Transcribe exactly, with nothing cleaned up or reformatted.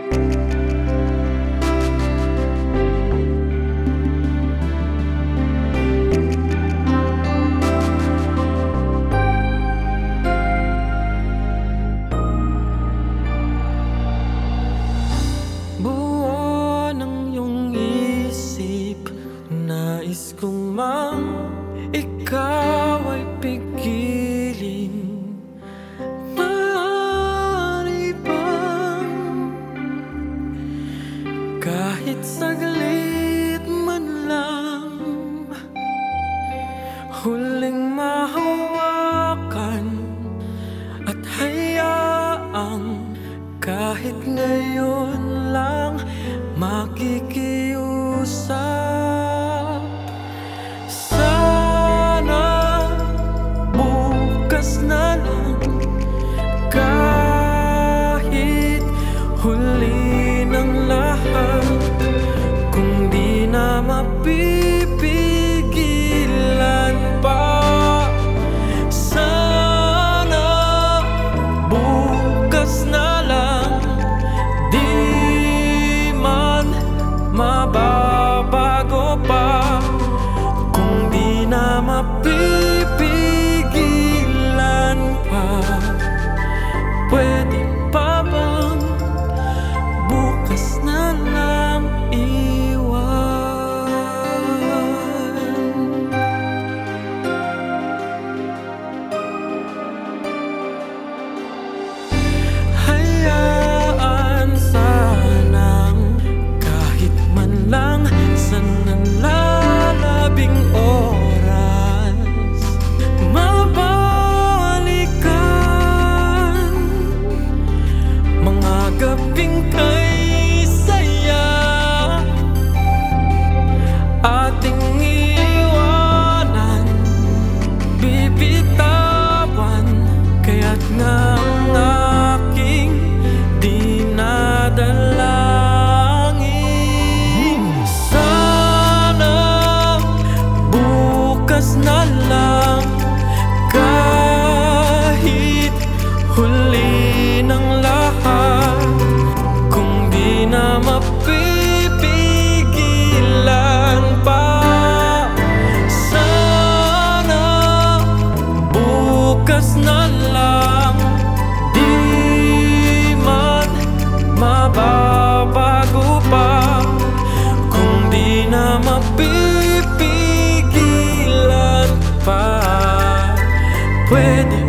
Buo ng iyong isip, nais kong mang ikaw ay pigilin. Maaari bang kahit saglit man lang huling mahawakan at hayaang kahit ngayon lang makikiusap? Sana bukas na lang, kahit huli ng lahat, kung di na mapipigilan pa. Sana bukas na lang, di man mababago pa. Kung di na mapipigilan pa, pwede pa bang bukas na lang iwan? Hayaan sanang kahit man lang sa nalalabing oras mabalikan mga gabing kay saya. Ating iwanan, bibitawan, kaya't nga ang aking dinadalangin. Sana bukas na lang, kahit huli ng lahat, kung di na mapipigilan pa. Sana bukas na lang, di man mababago pa. Kung di na mapipigilan pa, pwede